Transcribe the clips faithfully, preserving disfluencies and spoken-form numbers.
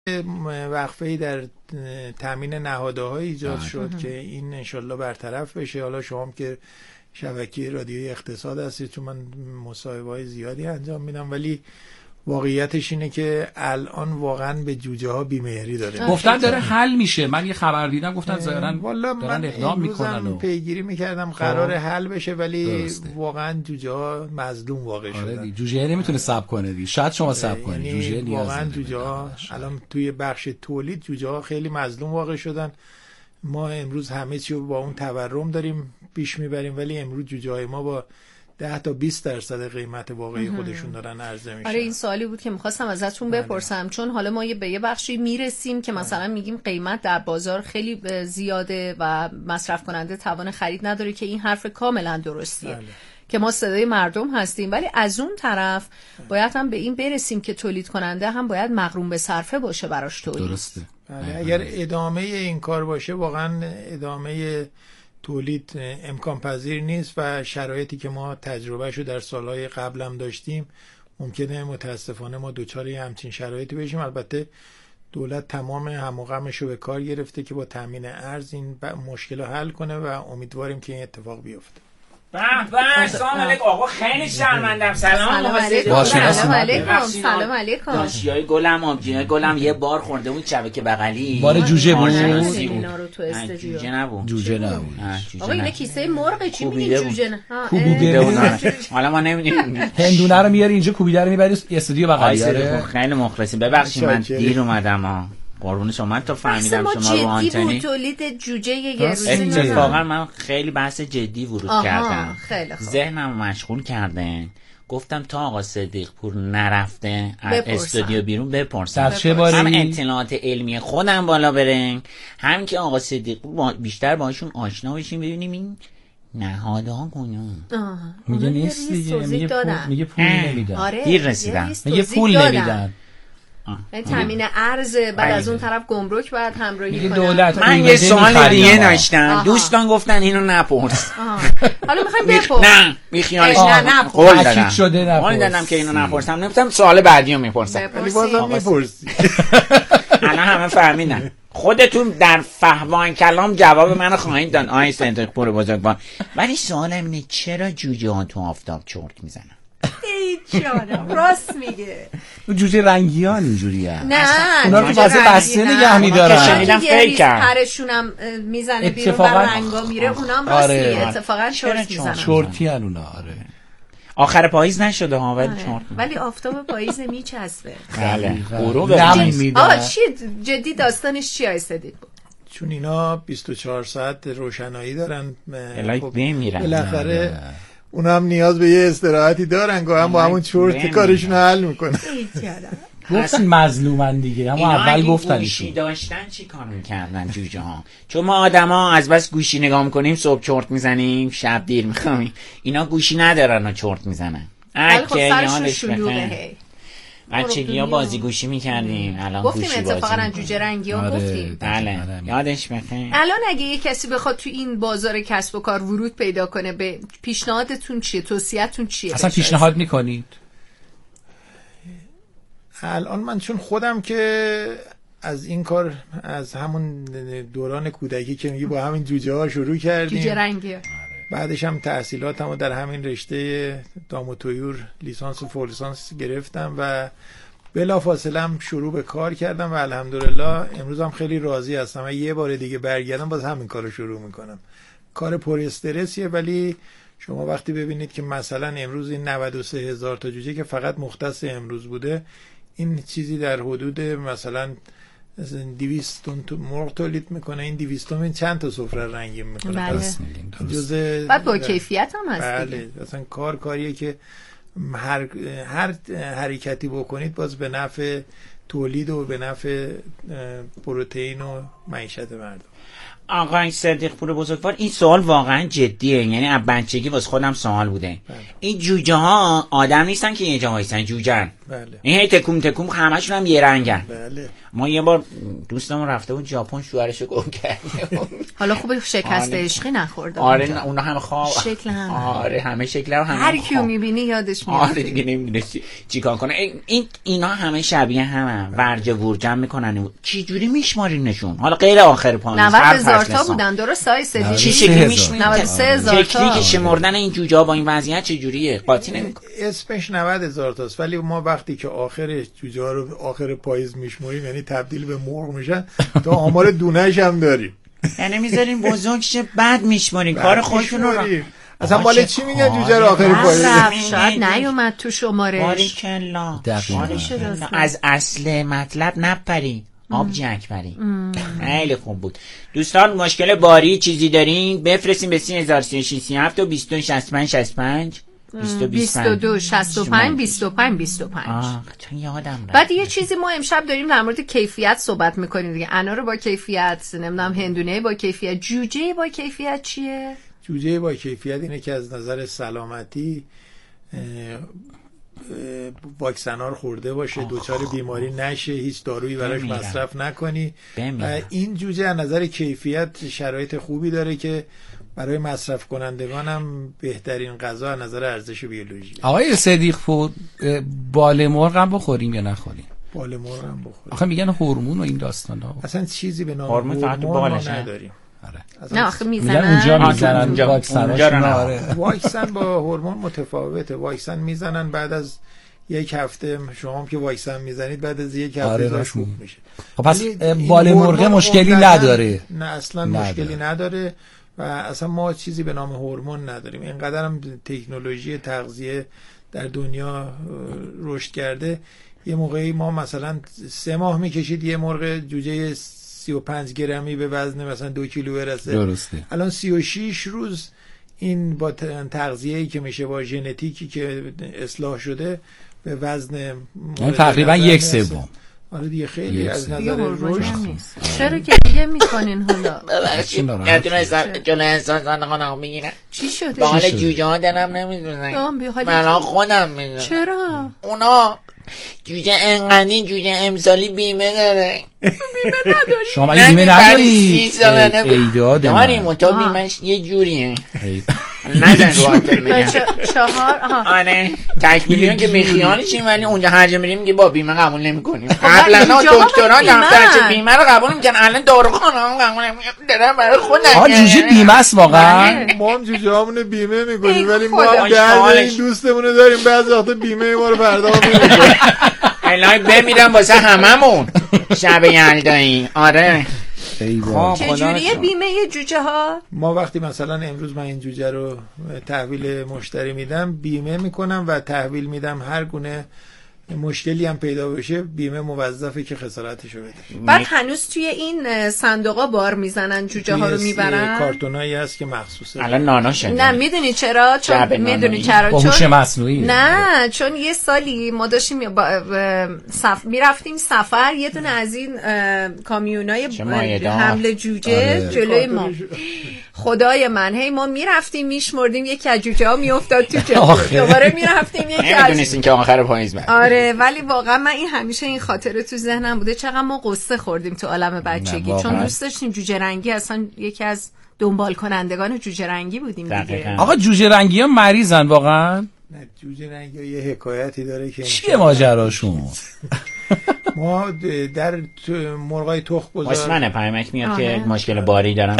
وقفه‌ای در تامین نهادها ایجاد شد که این انشالله برطرف بشه. حالا شما که شبکه رادیوی اقتصاد هستید، چون من مصاحبه‌های زیادی انجام میدم، ولی واقعیتش اینه که الان واقعا به جوجه ها بی‌مهری داره. گفتن داره حل میشه. من یه خبر دیدم گفتن ظاهرا والا من اقدام میکنن و پیگیری میکردم قرار حل بشه، ولی درسته. واقعا جوجه ها مظلوم واقع شدن. آره جوجه نمیتونه صبر کنه دی. شاید شما صبر کنید. یعنی جوجه نیاز واقعا جوجه ها الان توی بخش تولید جوجه ها خیلی مظلوم واقع شدن. ما امروز همه چی رو با اون تورم داریم پیش میبریم، ولی امروز جوجه های ما با ده تا بیست درصد قیمت واقعی خودشون دارن عرضه میشن. آره این سوالی بود که میخواستم ازتون بپرسم، چون حالا ما به یه بخشی میرسیم که مثلا میگیم قیمت در بازار خیلی زیاده و مصرف کننده توان خرید نداره، که این حرف کاملا درستیه. بله. که ما صدای مردم هستیم، ولی از اون طرف باید هم به این برسیم که تولید کننده هم باید مغروم به صرفه باشه براش تولید. درسته. بله. اگر ادامه این کار باشه واقعا ادامه تولید امکان پذیر نیست و شرایطی که ما تجربهشو در سالهای قبل هم داشتیم ممکنه متاسفانه ما دوچار همچین شرایطی بشیم. البته دولت تمام هم و غمشو به کار گرفته که با تامین ارز این مشکل رو حل کنه و امیدواریم که این اتفاق بیفته. به به سلام علیکم آقا، خیلی شرمندم. سلام علیکم. سلام علیکم. سلام علیکم. داشیای گلم آبجیای گلم یه بار خورده بود شبکه بغلی. بار جوجه بود. اینا رو تو استودیو. جوجه نبود. جوجه نبود. آقا اینا کیسه مرغ چی میگی جوجه نه؟ کوبیده بود. حالا ما نمیدونیم. هندونه رو میاری اینجا، کوبیده رو میبری استودیو بغلی. آره خیلی مخلصیم. ببخشید من دیر اومدم ها. قربون شما. من تا فهمیدم شما رو آنتنی تولید جوجه یه روزی اتفاقا من خیلی بحث جدی ورود کردم. خیلی خوب. ذهنم مشغول کردن. گفتم تا آقا صدیق پور نرفته از استودیو بیرون بپرسم. چه باری؟ هم اطلاعات علمی خودم بالا بره، هم که آقا صدیق پور بیشتر باهاشون آشنا بشیم، ببینیم این نهادها کجان. میگه نیست دیگه، میگه پول میگه پول نمیدن. دیر رسیدم. میگه پول نمیدن. این تامین ارز، بعد از اون طرف گمرک بعد همراهی کنه. دولت من یه سوال دیگه داشتم. دوستان گفتن اینو نپرس. حالا میخوایم بپرس. نه میخیالش نه نه قول دادم. شده نپرس. قول دادم که اینو نپرسم. نمی‌گفتم سوال بعدیو میپرسم. ولی بازم میپرسی. الان همه فهمیدن. خودتون در فهوان کلام جواب منو خواهید داد آقای صدیق پور بزرگوار. ولی سوالم اینه چرا جوجه ها تو آفتاب چرت میزنن؟ ای جانم راست میگه. جوجه رنگیان اینجوریه. نه اونا تو واسه بسته نگه می‌دارن. شنیدم فیکن. پرشونم میزنه بیرون و رنگا میره، اونام راستی اتفاقا چرت میزنن. چرتیان اونا. آره. آخر پاییز نشده ها ولی چرت. ولی آفتاب پاییز میچسبه. بله. غروب آ چی جدی داستانش چی آیسدید بود؟ چون اینا بیست و چهار ساعت روشنایی دارن. خب بمیرن. بالاخره اونا هم نیاز به یه استراحتی دارن، گاهم با همون چرت کارشون حل میکنن. گفتن مظلومن دیگه، اما اول گفتن گوشی داشتن چی کار میکردن جوجه ها؟ چون ما آدما از بس گوشی نگاه میکنیم صبح چرت میزنیم شب دیر میخوامیم، اینا گوشی ندارن و چرت میزنن. خب سرشون شلوغه. بچگی ها بازی گوشی میکردیم، الان گوشی بازی گفتیم اتفاقا جوجه رنگی ها گفتیم. بله یادش بخیر. الان اگه یه کسی بخواد تو این بازار کسب و کار ورود پیدا کنه، به پیشنهادتون چیه؟ توصیه‌تون چیه؟ اصلا پیشنهاد میکنید؟ الان من چون خودم که از این کار از همون دوران کودکی که میگی با همین جوجه ها شروع کردیم، جوجه رنگی، بعدش هم تحصیلاتمو در همین رشته دام و طیور لیسانس و فوق لیسانس گرفتم و بلافاصله هم شروع به کار کردم و الحمدلله امروز هم خیلی راضی هستم. و یه بار دیگه برگردم باز همین کارو شروع میکنم. کار پر استرسیه، ولی شما وقتی ببینید که مثلا امروز این نود و سه هزار تا جوجه که فقط مختص امروز بوده، این چیزی در حدود مثلا دویست تن مرغ تولید میکنه. این دویست تن چند تا سفره رنگی میکنه؟ بله. جزء بعد با کیفیت هم هست. بله اصلا کار کاریه که هر هر حرکتی بکنید باز به نفع تولید و به نفع پروتئین و معیشت مردم. آقای صدیق پور بزرگوار این سوال واقعا جدیه، یعنی از بچگی واسه خودم سوال بوده. بله. این جوجه ها آدم نیستن که یه جا وایسن، جوجه‌ن. بله. این هی تکوم تکوم همشون هم یه رنگن. بله. ما یه بار دوستمون رفته بود ژاپن، شوهرشو گم کرده. حالا خوب شکست عشقی نخورده. آره اونا هم خواب شکل هم. آره همه شکل هم هر کیو میبینی یادش میاد. آره دیگه نمیدونه چیکار کنه. این اینا همه شبیه همن، ورجه ورجم میکنن. چی جوری میشمارینشون؟ حالا غیر آخر پانوس نود هزار تا بودن درست سای سدی. چی شکلی میشمارین؟ نود و سه هزار تا. شکلی که شمردن این جوجه ها با این وضعیت چه جوریه؟ قاطی نمیکنه. اسمش نود هزار تاست، ولی ما وقتی که آخر جوجه ها رو آخر پاییز میشماریم، یعنی تبدیل به مرغ میشن، تا آمار دونه‌اش هم داریم. یعنی میذارین بزرگ شه بعد میشمارین. کار خودتون رو اصلا مال چی میگن جوجه رو آخر پاییز؟ شاید نیومد تو شمارش. باریکلا. از اصل مطلب نپری، آب جک بری. خیلی خوب بود. دوستان مشکل باری چیزی دارین بفرستین به سی هزار سی و شش سی و هفت و بیست و دو شصت و پنج شصت و پنج بیست و دو شصت و پنج بیست و پنج بیست و پنج. آه چون یادم رفت. بعد یه چیزی ما امشب داریم در مورد کیفیت صحبت میکنیم دیگه. انار با کیفیت، نمیدونم هندونه با کیفیت، جوجه با کیفیت چیه؟ جوجه با کیفیت اینه که از نظر سلامتی واکسن ها رو خورده باشه، دوچار بیماری نشه، هیچ دارویی براش مصرف نکنی. و این جوجه از نظر کیفیت شرایط خوبی داره که برای مصرف کنندگان هم بهترین غذا از نظر ارزش بیولوژی. آقای صدیق پور، بال مرغ هم بخوریم یا نخوریم؟ بال مرغ هم بخوریم. آخه میگن هورمون و این داستانا. اصلا چیزی به نام هورمون ما نداریم. نه آخه میزنن اونجا میزنن واکسناشون. آره. واکسن با هورمون متفاوته. واکسن میزنن بعد از یک هفته، شما هم که واکسن میزنید بعد از یک هفته آره خوب میشه. خب پس بال مرغ مشکلی نداره؟ نه اصلا مشکلی نداره و اصلا ما چیزی به نام هورمون نداریم. اینقدر هم تکنولوژی تغذیه در دنیا رشد کرده. یه موقعی ما مثلا سه ماه میکشید یه مرغ جوجه سی و پنج گرمی به وزن مثلا دو کیلو برسه. درسته. الان سی و شش روز این با تغذیه‌ای که میشه با ژنتیکی که اصلاح شده به وزن تقریبا یک سوم. آره دیگه خیلی از نظر رشد نیست. چرا که دیگه میکنین حالا؟ نتونستم جلو احساس خودم میگیرم. چی شده؟ با حال جوجه ها دلم نمیدونن. من خودم میدونم. چرا؟ اونا جوجه انقدی جوجه امسالی بیمه داره. بیمه نداری؟ شما این بیمه نداری؟ ایداد داریم و تا بیمهش یه جوریه. نزن رو آتر میگم چهار. آره تک میلیون که میخیانشیم، ولی اونجا هر جا میریم که با بیمه قبول نمی کنیم. قبلا دکترها دفترچه بیمه رو قبول میکنن، الان داروخانه هم قبول نمیکنن. دارم برای خودم. آه جوجه بیمه است واقعا. ما هم جوجه همونه بیمه میکنیم ولی ما هم درد این دوستمونه داریم، بعضی وقتا بیمه ما رو پرداخت نمیکنیم. الهی بمیرم واسه هممون شب یلدایی. آره چجوریه بیمه جوجه ها؟ ما وقتی مثلا امروز من این جوجه رو تحویل مشتری میدم، بیمه میکنم و تحویل میدم. هر گونه مشکلی هم پیدا بشه بیمه موظفه که خسارتشو بده. بعد هنوز توی این صندوقا بار میزنن جوجه ها رو میبرن؟ کارتونایی هست که مخصوصه. الان نانا شده. نه میدونی چرا؟ چون میدونی چرا؟ با هوش مصنوعی. نه چون یه سالی ما داشتیم با سف... میرفتیم سفر، یه دونه از این کامیونای حمل جوجه آره. جلوی ما. خدای من هی ما میرفتیم میشمردیم یکی از جوجه ها میافتاد تو جاده، دوباره میرفتیم یکی از نمیدونستین که آخر پاییز بعد. آره ولی واقعا من این همیشه این خاطره تو ذهنم بوده، چقدر ما قصه خوردیم تو عالم بچگی، چون دوست داشتیم جوجه رنگی، اصلا یکی از دنبال کنندگان جوجه رنگی بودیم دیگه. آقا جوجه رنگی ها مریضن واقعا؟ نه جوجه رنگی یه حکایتی داره که چیه ماجراشون؟ ما در مرغای تخم‌گذار اسمنه پیامک میاد که مشکل باری دارن.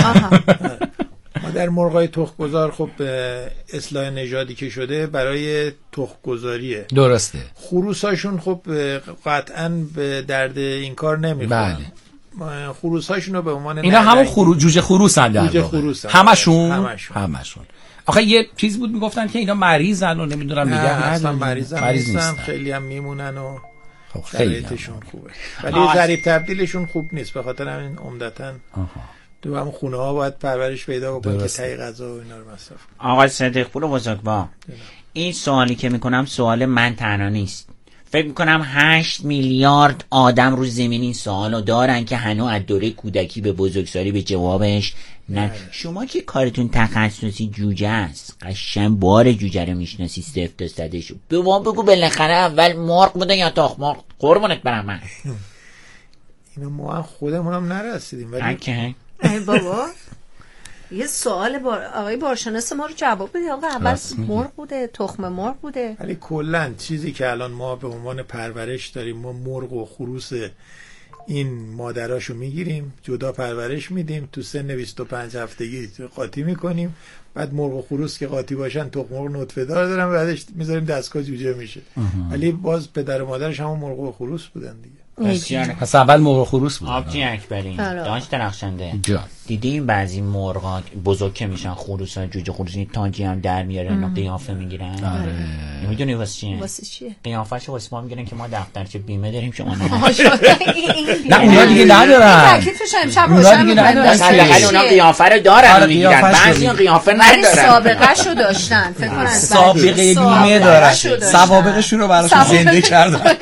ما در مرغای تخم‌گذار خب اصلاح نژادی که شده برای تخم‌گذاریه. درسته. خروساشون خب قطعاً به درد این کار نمیخورن. بله. خروساشون رو به عنوان اینا همون خرو... جوجه خروسن در جوجه خروسن. همشون همشون همشون آخه یه چیز بود میگفتن که اینا مریضن و نمیدونم میگن اصلا مریضن مریض نیستن، خیلی هم میمونن و خب خیلی شرایطشون خوبه، ولی ضریب تبدیلشون خوب نیست، به خاطر همین عمدتاً تو هم خونه ها باید پرورش پیدا بکنن که تای غذا و اینا رو مصرف. آقا صدیق پور بزرگوار، این سوالی که میکنم سوال من تنها نیست، فکر میکنم هشت میلیارد آدم رو زمین این سوالو دارن که هنوز از دوره کودکی به بزرگسالی به جوابش نه. شما که کارتون تخصصی جوجه است، قشنگ بار جوجه رو میشناسی صفر تا صدشو، به ما بگو بالاخره اول مرغ بوده یا تخم مرغ؟ قربونت برم من. اینو ما خودمون هم نرسیدیم ولی اوکی ای بابا یه سوال بار... آقای بارشناس ما رو جواب بده. آقا اول مرغ بوده، تخم مرغ بوده؟ ولی کلا چیزی که الان ما به عنوان پرورش داریم، ما مرغ و خروس این مادراشو میگیریم جدا پرورش میدیم، تو سن بیست و پنج هفتگی قاطی میکنیم، بعد مرغ و خروس که قاطی باشن تخم مرغ نطفه دار دارن، بعدش میذاریم دستگاه جوجه میشه. ولی باز پدر و مادرش همون مرغ و خروس بودن دیگه. پس اول مرغ خروس بود. آبجی اکبری دانش درخشنده دیدیم بعضی مرغا بزرگ که میشن، خروسا جوجه خروسی تاجی هم در میارن، قیافه میگیرن. آره میدونی واسه چیه؟ واسه چیه؟ قیافه‌شو واسه ما میگیرن که ما دفترچه بیمه داریم که اونها نه اونا دیگه ندارن. تکلیفش امشب روشن می‌کنن. مثلا اونا قیافه رو دارن میگیرن، بعضی قیافه ندارن. سابقه‌شو داشتن فکر کنن سابقه بیمه دارن، سوابقشون رو براشون زنده کردن.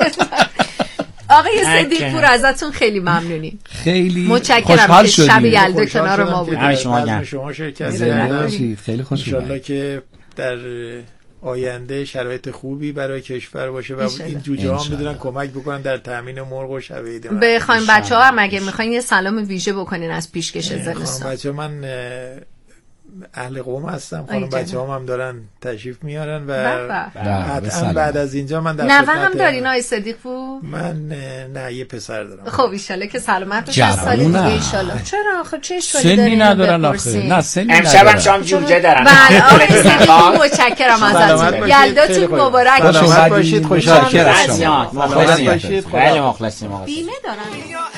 آقای صدیق پور ازتون خیلی ممنونیم، خیلی متشکرم که شب یلدا کنار ما بودید. شما شما شرکت کردید، خیلی خوشحالم. ان شاءالله که در آینده شرایط خوبی برای کشور باشه و این جوجه ها میدونن کمک بکنن در تامین مرغ و شب عید. بخوایم بچه‌ها هم اگه میخواین یه سلام ویژه بکنین از پیشکش زمستان. بچه‌ها من اهل قم هستم، خانم بچه هم, هم دارن تشریف میارن و حتما بعد از اینجا من در نه هم دارین آقای صدیق پور؟ من نه یه پسر دارم. خب ایشالله که سلامت بشه سال دیگه ایشالله. چرا آخه چه اشکالی سنی ندارن آخه؟ نه سنی ندارن. امشب هم شام جوجه دارن. بله آقای صدیق پور متشکرم ازتون، یلداتون مبارک. سلامت باشید، خوشحال شما. مخلص باشید. خیلی مخلصیم آقا. بیمه دارن.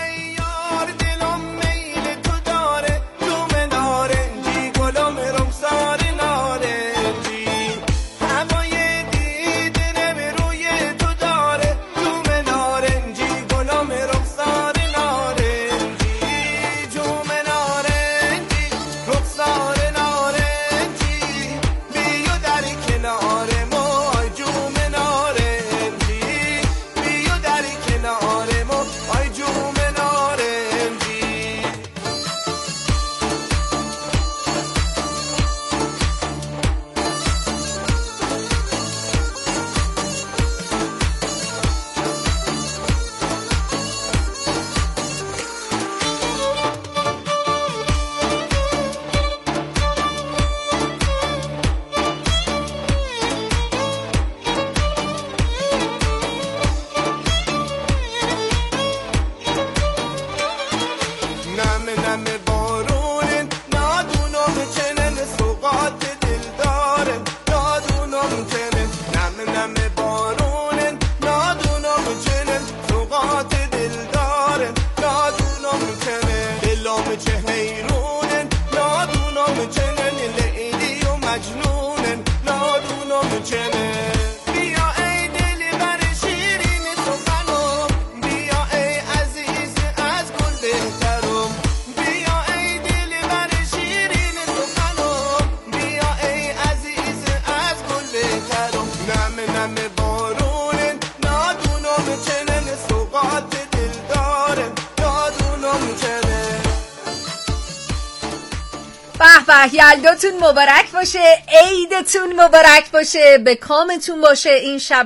یلداتون مبارک باشه، عیدتون مبارک باشه، به کامتون باشه این شب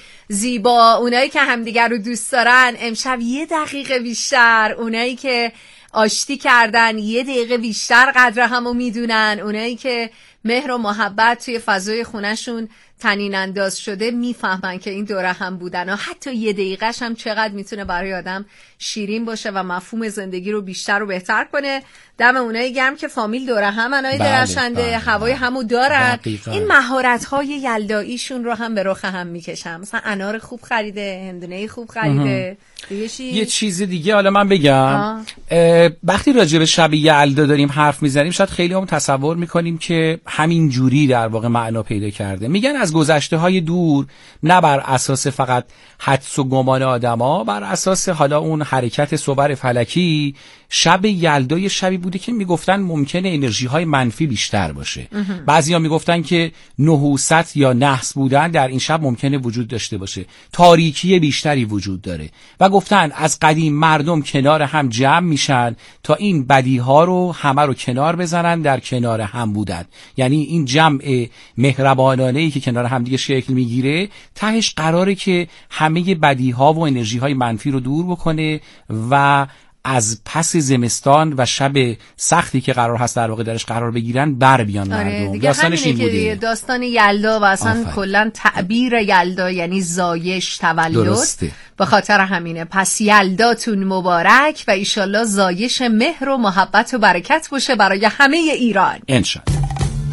زیبا. اونایی که همدیگر رو دوست دارن امشب یه دقیقه بیشتر، اونایی که آشتی کردن یه دقیقه بیشتر قدر همو میدونن، اونایی که مهر و محبت توی فضای خونهشون تنین انداز شده میفهمن که این دوره هم بودن و حتی یه دقیقهش هم چقدر میتونه برای آدم شیرین باشه و مفهوم زندگی رو بیشتر و بهتر کنه. دم اونایی گرم که فامیل دوره هم انای درخشنده بله، هوای همو دارن. دقیقا. این مهارت‌های یلداییشون رو هم به رخ هم میکشن. مثلا انار خوب خریده، هندونه خوب خریده. یه چیز دیگه حالا من بگم، وقتی راجع به شب یلدا داریم حرف میزنیم شاید خیلی هم تصور میکنیم که همین جوری در واقع معنا پیدا کرده. میگن از از گذشته های دور، نه بر اساس فقط حدس و گمان آدما، بر اساس حالا اون حرکت صور فلکی، شب یلدا شبی بوده که میگفتن ممکنه انرژی های منفی بیشتر باشه. بعضیا میگفتن که نحوست یا نحس بودن در این شب ممکنه وجود داشته باشه، تاریکی بیشتری وجود داره و گفتن از قدیم مردم کنار هم جمع میشن تا این بدی ها رو همه رو کنار بزنن، در کنار هم بودن. یعنی این جمع مهربانانه ای که کنار هم دیگه شکل میگیره، تهش قراره که همه بدی ها و انرژی های منفی رو دور بکنه و از پس زمستان و شب سختی که قرار هست در واقع درش قرار بگیرن بر بیان آره مردم. داستانش این بوده. داستان یلدا و اصلا کلا تعبیر یلدا یعنی زایش، تولد، به خاطر همینه. پس یلداتون مبارک و ایشالله زایش مهر و محبت و برکت باشه برای همه ایران انشالله.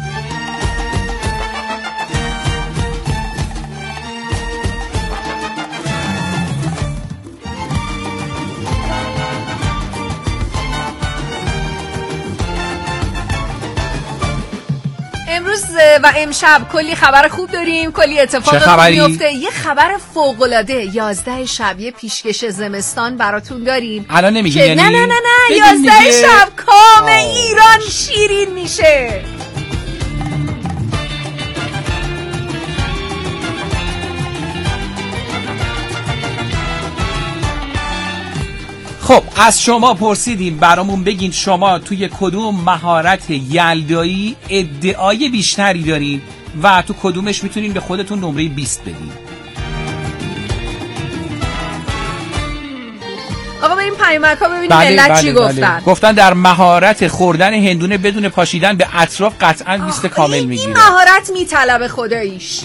امروز و امشب کلی خبر خوب داریم، کلی اتفاق خوب میفته. یه خبر فوق العاده یازده شب یه پیشکش زمستان براتون داریم. الان نمیگی یعنی؟ نه نه نه نه یازده شب کام ایران شیرین میشه. خب از شما پرسیدیم برامون بگین شما توی کدوم مهارت یلدایی ادعای بیشتری دارین و تو کدومش میتونین به خودتون نمره بیست بدین. آقا بریم پیامک ها ببینیم ملت بله، چی بله، گفتن. بله. گفتن در مهارت خوردن هندونه بدون پاشیدن به اطراف قطعا بیست کامل میگیره. این مهارت میطلبه خداییش.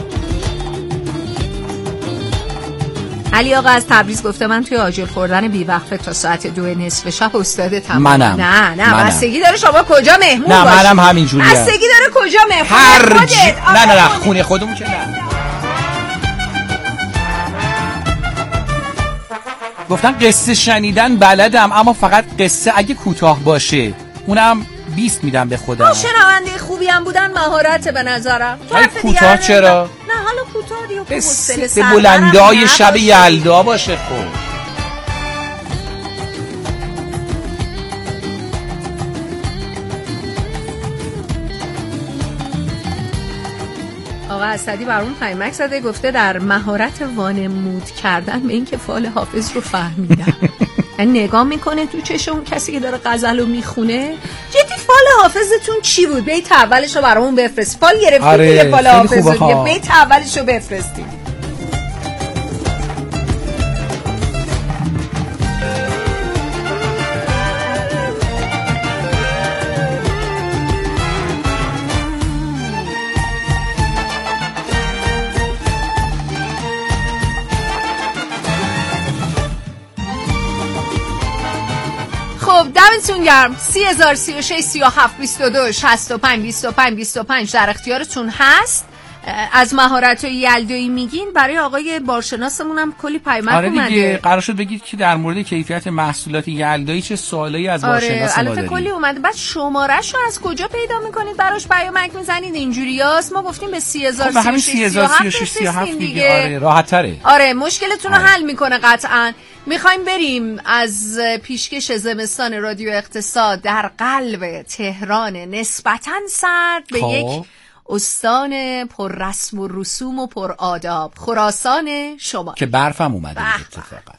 علی آقا از تبریز گفته من توی آجیل خوردن بیوقفه تا ساعت دو نصف شب استاد تمام. منم. نه نه منم. بستگی داره شما کجا مهمون نه باشی. نه منم همینجوریه. بستگی داره کجا مهمون هر خودت. ج... نه نه نه خونه خودمون که نه. گفتن قصه شنیدن بلدم اما فقط قصه اگه کوتاه باشه، اونم بیست میدم به خودم. شنونده خوبی هم بودن مهارت به نظرم. کوتاه چرا؟ نه حالا کوتاه دیو قصه بلندای شب یلدا باشه. خب آقا اسدی برامون پیامک زده، گفته در مهارت وانمود کردن به این که فال حافظ رو فهمیدم. یعنی نگاه میکنه تو چشم کسی که داره غزل رو میخونه، جدی فال حافظتون چی بود؟ بیت اولش رو برامون بفرست. فال گرفتید آره، دیگه فال حافظ رو دیگه بیت اولش رو بفرستید. خب دمتون گرم. سی هزار سی و شش سی و هفت بیست و دو شصت و پنج بیست و پنج بیست و پنج در اختیارتون هست. از مهارت یلدایی میگین. برای آقای بارشناسمون هم کلی پیامک آره اومده. دیگه قرار شد بگید که در مورد کیفیت محصولات یلدایی چه سوالایی از بارشناس ما دارید. البته کلی اومده. بعد شماره‌شو از کجا پیدا میکنید براش پیامک میزنید؟ اینجوریاست. ما گفتیم به سی هزار سی و شش سی و هفت دیگه. آره راحت تره. آره مشکلتون رو حل میکنه قطعاً. میخوایم بریم از پیشکش زمستان رادیو اقتصاد در قلب تهران نسبتاً سرد به خواه. یک استان پر رسم و رسوم و پر آداب، خراسان شمال که برفم اومده اتفاقا.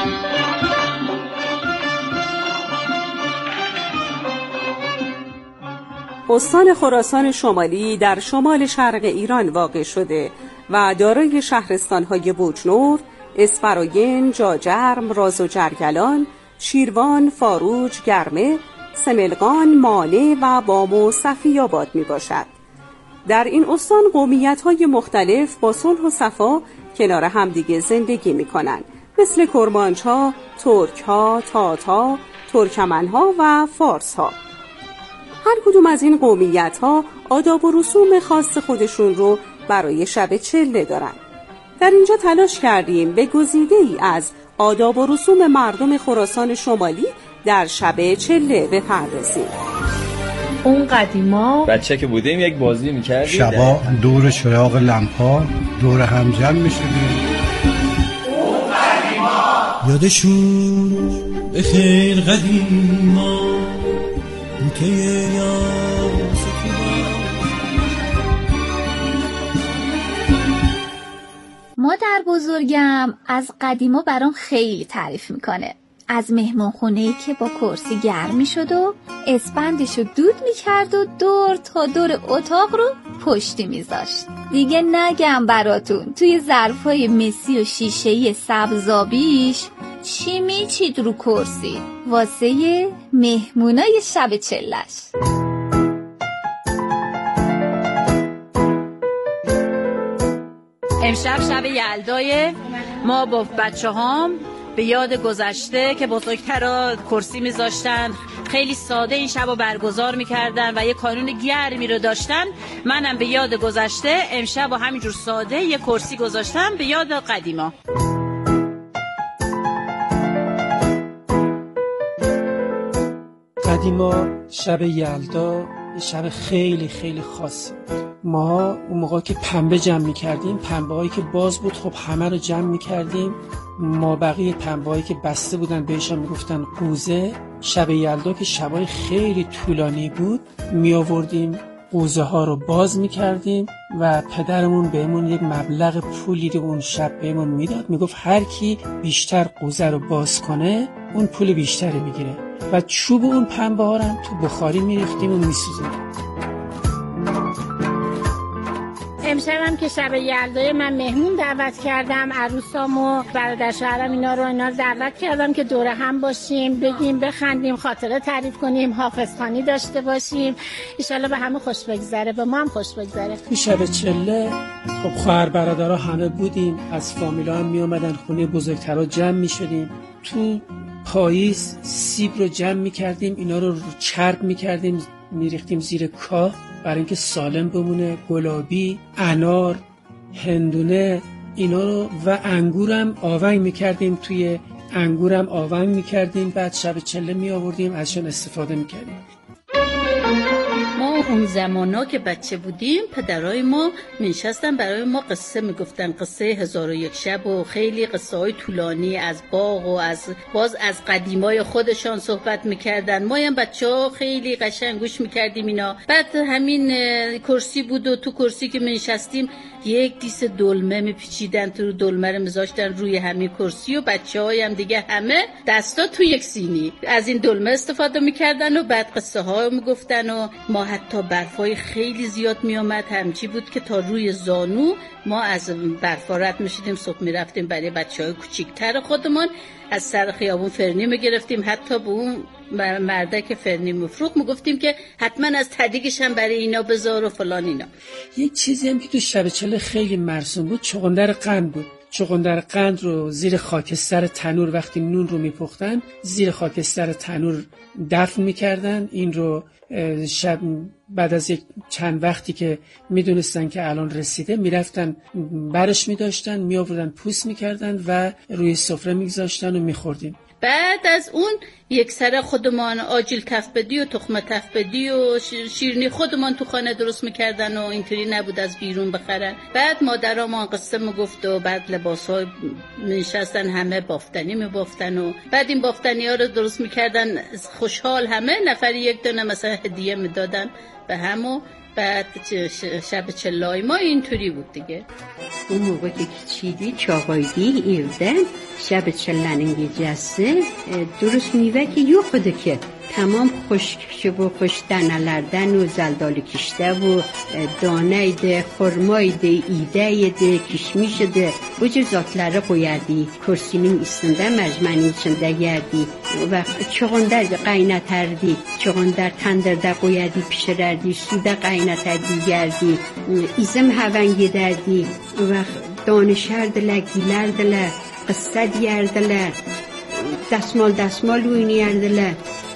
استان خراسان شمالی در شمال شرق ایران واقع شده و دارای شهرستان‌های بوجنور، اسفراین، جاجرم، راز و جرگلان، شیروان، فاروج، گرمه، سملقان، مانع و بام و صفی‌آباد می باشد. در این استان قومیت‌های مختلف با صلح و صفا کنار همدیگه زندگی می‌کنند، مثل کرمانچ‌ها، ترک‌ها، تات‌ها، ترکمن‌ها و فارس‌ها. هر کدوم از این قومیت‌ها آداب و رسوم خاص خودشون رو برای شب چله دارن. در اینجا تلاش کردیم به گزیده‌ای از آداب و رسوم مردم خراسان شمالی در شب چله بپردازیم. اون قدیما بچه که بودیم یک بازی میکردیم، شبا دور چراغ لمپا دور هم جمع میشدیم. اون قدیما یادشون بخیر قدیما بوته یاس مادر بزرگم از قدیما برام خیلی تعریف میکنه، از مهمانخونه‌ای که با کرسی گرم میشد و اسپندشو دود میکرد و دور تا دور اتاق رو پشتی میذاشت. دیگه نگم براتون توی ظرفای مسی و شیشه‌ای سبزابیش چی میچید رو کرسی واسه مهمونای شب چلش. امشب شب یلدای ما با بچه هام به یاد گذشته که بزرگترها کرسی میذاشتن، خیلی ساده این شب رو برگزار میکردن و یه کانون گرمی رو داشتن. منم به یاد گذشته امشب با همینجور ساده یه کرسی گذاشتم به یاد قدیما. قدیما شب یلدا شب خیلی خیلی خاصی بود. ما اون موقع که پنبه جمع میکردیم، پنبه هایی که باز بود خب همه رو جمع میکردیم، ما بقیه پنبه هایی که بسته بودن بهشون میگفتن قوزه. شب یلدا که شبای خیلی طولانی بود میآوردیم قوزه ها رو باز میکردیم و پدرمون بهمون یک مبلغ پولی رو اون شب بهمون میداد، میگفت هر کی بیشتر قوزه رو باز کنه اون پول بیشتری میگیره و چوب اون پنبه ها رو هم تو بخاری میریختیم و میسوزوندیم. امشبم که شب یلدای من مهمون دعوت کردم، عروسامو برادر شوهرم اینا رو اینا رو دعوت کردم که دور هم باشیم، بگیم بخندیم، خاطره تعریف کنیم، حافظخوانی داشته باشیم. ان شاءالله به همه خوش بگذره، به ما هم خوش بگذره. تو شب چله خب خواهر برادرها همه بودیم، از فامیلا هم می اومدن خونه بزرگترها جمع می شدیم. تو پاییز سیب رو جمع می کردیم، اینا رو چرب می کردیم، می ریختیم زیر کاه برای اینکه سالم بمونه. گلابی، انار، هندونه اینا رو و انگورم آونگ میکردیم، توی انگورم آونگ میکردیم، بعد شب چله می آوردیم ازشون استفاده میکردیم. ما اون زمانا که بچه بودیم پدرای ما نشستن برای ما قصه میگفتن، قصه هزار و یک شب و خیلی قصه های طولانی از باغ و از باز از قدیمای خودشان صحبت میکردن. ما هم بچه ها خیلی قشنگ گوش میکردیم اینا. بعد همین کرسی بود و تو کرسی که نشستیم یک دیس دلمه میپیچیدن تو دلمه رو میذاشتن روی همین کرسی و بچه‌های هم دیگه همه دستا تو یک سینی از این دلمه استفاده میکردن و بعد قصه ها میگفتن و ما حتی برفای خیلی زیاد میامد، همچی بود که تا روی زانو ما از برفا رد میشدیم. صبح میرفتیم برای بچه‌های کوچیک‌تر خودمون از سر خیابون فرنی میگرفتیم، حتی به اون مرده که فرنی مفروخ میگفتیم که حتما از تدیگش هم برای اینا بذار و فلان اینا. یک چیزی هم که تو شب چله خیلی مرسوم بود چغندر قند بود. چغندر قند رو زیر خاکستر تنور وقتی نون رو میپختن زیر خاکستر تنور دفن میکردن. این رو شب بعد از یک چند وقتی که میدونستن که الان رسیده میرفتن برش میداشتن، میآوردن پوست میکردن و روی سفره میگذاشتن و میخوردیم. بعد از اون یک سر خودمان آجیل تف بدی و تخمه تف بدی و شیرنی خودمان تو خانه درست میکردن و اینطوری نبود از بیرون بخرن. بعد مادرمان قصه میگفت و بعد لباس‌های نشستن همه بافتنی میبافتن و بعد این بافتنی ها رو درست میکردن خوشحال، همه نفری یک دونه مثلا هدیه میدادن به همو. بعد شب چلای ما اینطوری بود دیگه. اون موقع که چیدی چاقایدی ایردن شب چلنگی جسته درست میوه که یو خوده که تمام خشک شب و خوش دنلردن و زلدال کشته و دانه ده خرمای ده ایده ده کشمیش ده بجر زاتلره قویدی کرسینین استنده مجمنین چنده گردی و چغندر قینتردی چغندر تندر ده قویدی پیشردی سوده قینتردی گردی ایزم هونگی دردی و دانشر دله گیلر دله قصه دیردله دستمال دستمال وینی یردله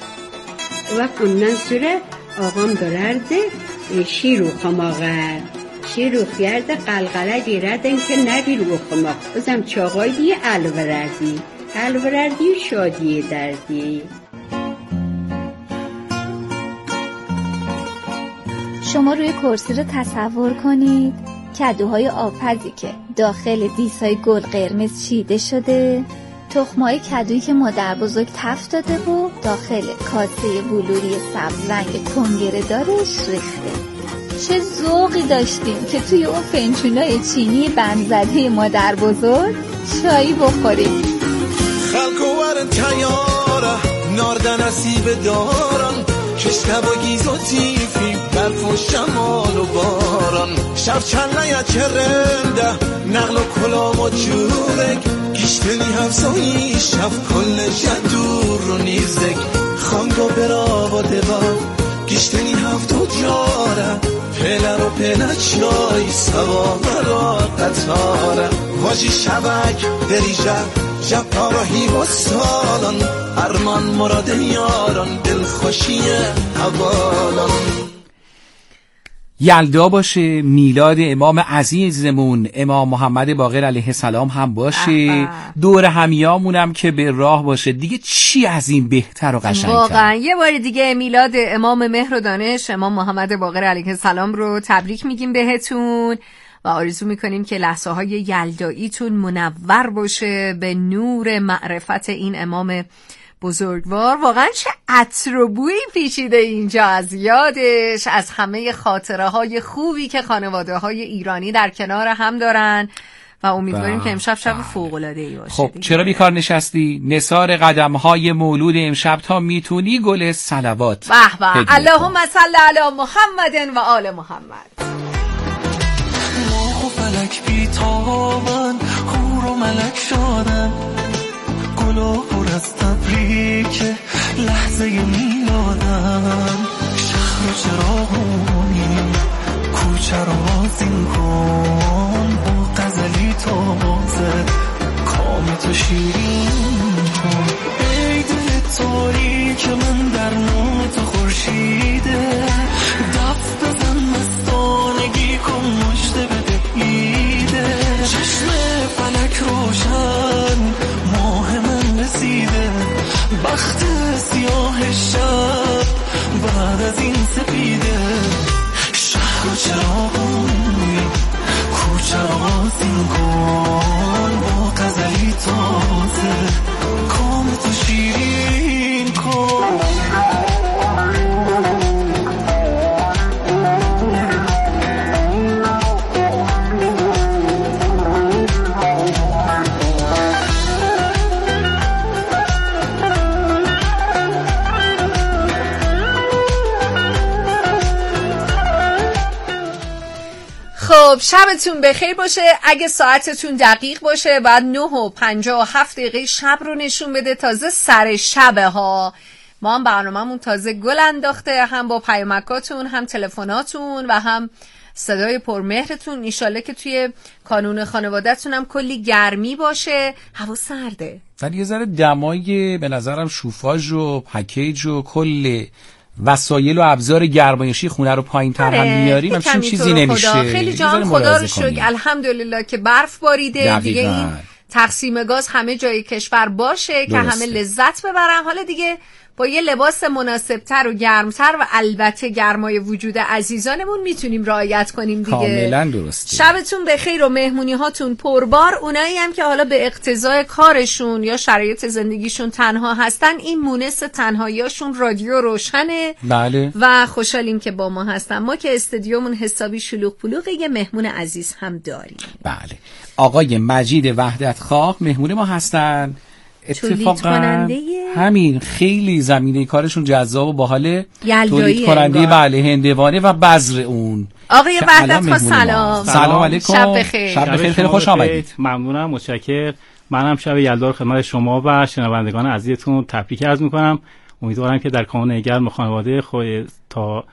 و ondan sonra ağam görərdi şiir oxumağı. Şiir oxuyardı, qalqala deyirərdin ki, nə bil oxumaq. O zaman çağay deyə əl verərdi. Əl verərdi, şadi edərdi. شما روی کرسی رو تصور کنید، کدوهای آبپزی که داخل دیسای گل قرمز چیده شده، تخمای کدویی که مادر بزرگ تفت داده و داخل کاسه بلوری سبز رنگ کنگره دارش ریخته. چه ذوقی داشتیم که توی اون فنجونای چینی بندزده مادر بزرگ چایی بخوریم. خلق ورن تیاره ناردن نصیب دارن، کشته و گیز و تیفی برف و شمال و باران، شب چند نیا چرنده نقل و کلام و جورک، گیشتنی همسایی شب کل جدور رو نیزک، خانگو برا و دبا گیشتنی هفت و جاره، پله رو پله چای سواه را قطاره، واجی شبک دریجه جبا را هیوا سالان، ارمان مراد یاران دل خوشی حوالان. یلدا باشه، میلاد امام عزیزمون امام محمد باقر علیه السلام هم باشه، دور همیامونم که به راه باشه، دیگه چی از این بهتر و قشنگتر؟ واقعا یه بار دیگه میلاد امام مهر و دانش امام محمد باقر علیه السلام رو تبریک میگیم بهتون و آرزو میکنیم که لحظه های یلداییتون منور باشه به نور معرفت این امام بزرگوار. واقعا چه عطر و بویی پیچیده اینجا از یادش، از همه خاطره های خوبی که خانواده های ایرانی در کنار هم دارن و امیدواریم که امشب شب فوق‌العاده‌ای باشه. خب دیگه. چرا بیکار نشستی؟ نثار قدم های مولود امشب تا میتونی گل صلوات. به به، اللهم صل علی محمد و آل محمد. فلک بی تابن هور و ملک شدن، گل و هور از تبریک لحظه میلادن، شهر و چراغونی کوچه رو آزین کن، با غزلی تازه کام تو شیرین کن، ای دل تاریک من در نور تو خورشیده، دف بزن مستانگی کن مشته بده ایده، چشم فلک روشن ماه من رسیده، بخت سیاه شب بعد از این سپیده، شهر و چراغونی کوچه را آزین کن، با غزلی تازه کام تو شیرین کن. خب شبتون بخیر باشه. اگه ساعتتون دقیق باشه بعد نه و پنجاه و هفت دقیقه شب رو نشون بده، تازه سر شبه ها. ما هم برنامه‌مون تازه گل انداخته، هم با پیامکاتون هم تلفناتون و هم صدای پرمهرتون. ایشالله که توی کانون خانواده‌تون هم کلی گرمی باشه، هوا سرده ولی یه ذره دمای به نظرم شوفاژ و پکیج و کل وسایل و ابزار گرمایشی خونه رو پایین تر هم میاریم، همچین چیزی نمیشه. خیلی جان خدا رو شکر الحمدلله که برف باریده دقیقا. دیگه این تقسیم گاز همه جای کشور باشه درسته. که همه لذت ببرن. حالا دیگه با یه لباس مناسبتر و گرمتر و البته گرمای وجود عزیزانمون میتونیم رعایت کنیم دیگه. کاملا درسته. شبتون بخیر و مهمونی هاتون پربار. اونایی هم که حالا به اقتضای کارشون یا شرایط زندگیشون تنها هستن، این مونس تنهاییاشون رادیو روشنه. بله. و خوشحالیم که با ما هستن. ما که استودیومون حسابی شلوغ پلوغه، یه مهمون عزیز هم داریم. بله. آقای مجید وحدت خواه مهمون ما هستن. اتفاقا همین خیلی زمینه کارشون جذاب و باحاله، تولید کننده بله هندوانه و بذر اون. آقای وحدت خواه سلام. سلام علیکم. شب بخیر. شب بخیر، خیلی خوش آمدید. ممنونم، متشکرم. منم شب یلدا خدمت شما و شنوندگان عزیزتون تبریک عرض میکنم. امیدوارم که در کانون گرم خانواده خود تا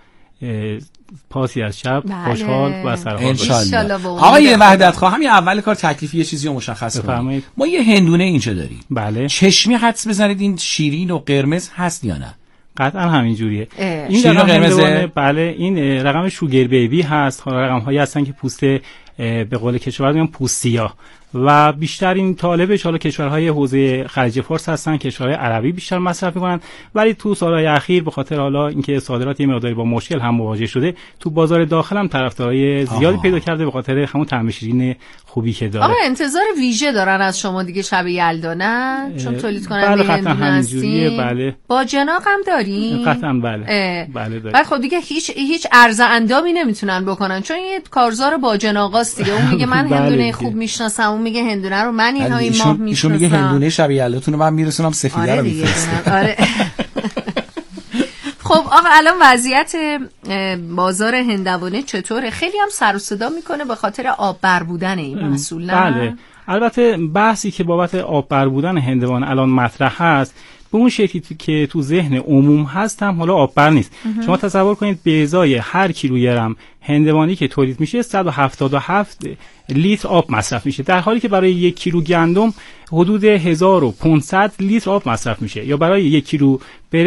پاسی از شب بله. خوشحال و سرحال باشید. آقای وحدت خواه، همین اول کار تکلیف یه چیزی رو مشخص کنید. ما یه هندونه اینجا داریم. بله. چشمی حدس بزنید این شیرین و قرمز هست یا نه؟ قطعا همین جوریه. این شیرین و قرمز بله، این رقم شوگر بیبی هست. حالا رقم هایی هستن که پوست به قول کشاورز میگن پوست سیاه و بیشترین طالبش حالا کشورهای حوزه خلیج فارس هستن، کشورهای عربی بیشتر مصرف میکنن، ولی تو سالهای اخیر به خاطر حالا اینکه صادرات یه مقداری با مشکل هم مواجه شده، تو بازار داخل هم طرفدارای زیادی آه. پیدا کرده به خاطر همون طعم شیرین خوبی که داره. آقا انتظار ویژه دارن از شما دیگه شب یلدا، نه؟ چون تولید کننده بله قطعا همینجوریه. بله با جناق هم دارین؟ قطعا بله بله داریم. بعد خب دیگه هیچ هیچ عرض اندامی نمیتونن بکنن چون یه کارزار با جناقاست دیگه. اون میگه من بله هندونه خوب میشناسم، اون میگه هندونه رو من این های ماه میشناسم. ایشون میگه هندونه شب یلداتون رو من میرسونم، سفیده رو میفرسته. آره خب آقا الان وضعیت بازار هندوانه چطوره؟ خیلی هم سر و صدا میکنه به خاطر آب بر بودن این محصول، نه؟ بله البته بحثی که بابت آب بر بودن هندوانه الان مطرح هست به اون شکلی که تو ذهن عموم هست هم حالا آب بر نیست. شما تصور کنید به ازای هر کیلوگرم هندوانی که تولید میشه صد و هفتاد و هفت لیتر آب مصرف میشه، در حالی که برای یک کیلو گندم حدود هزار و پانصد لیتر آب مصرف میشه، یا برای یک کیلو